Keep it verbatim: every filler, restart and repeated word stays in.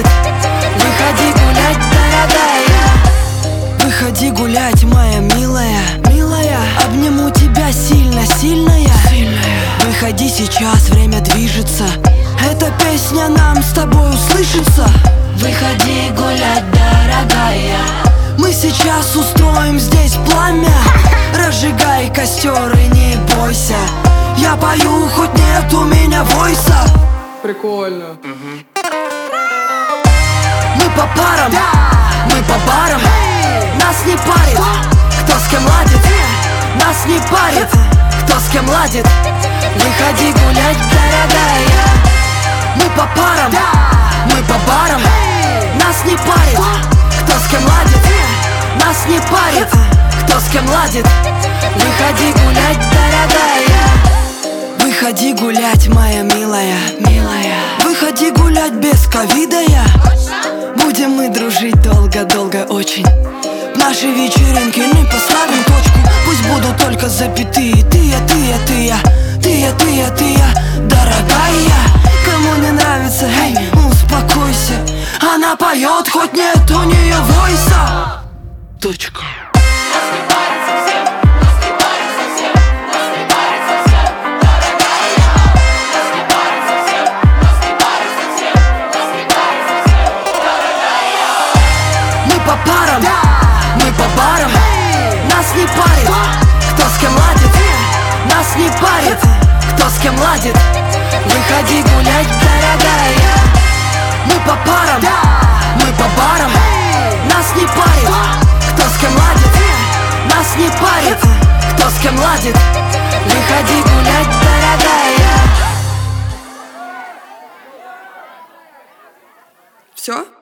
ладит. Выходи гулять, дорогая. Выходи гулять, моя милая, милая. Обниму тебя сильно, сильная, сильная. Выходи сейчас, время движется. Эта песня нам с тобой услышится. Выходи гулять, дорогая. Мы сейчас устроим здесь пламя. Разжигай костер и не бойся. Я пою, хоть нет у меня войса. Прикольно. Мы по парам, мы по барам. Нас не парит, кто с кем ладит. Нас не парит, кто с кем ладит. Выходи гулять, дорогая. Мы по парам, мы по барам. Нас не парит, кто с кем ладит. Нас не парит, кто с кем ладит. Выходи гулять, дорогая. Выходи гулять, моя милая, милая. Выходи гулять без ковида я. Будем мы дружить долго-долго очень. В нашей вечеринке не поставим точку. Пусть будут только запятые. Ты я, ты я, ты я. Ты я, ты я, ты я, дорогая. Кому не нравится, эй, успокойся. Она поет, хоть нет у нее войса. Точка. Мы по парам, мы по барам. Нас не парит, кто с кем ладит. Нас не парит, кто с кем ладит. Выходи гулять, дорогая. Мы по парам, мы по барам. Нас не парит, кто с кем ладит. Нас не парит, кто с кем ладит. Выходи гулять, дорогая. Все?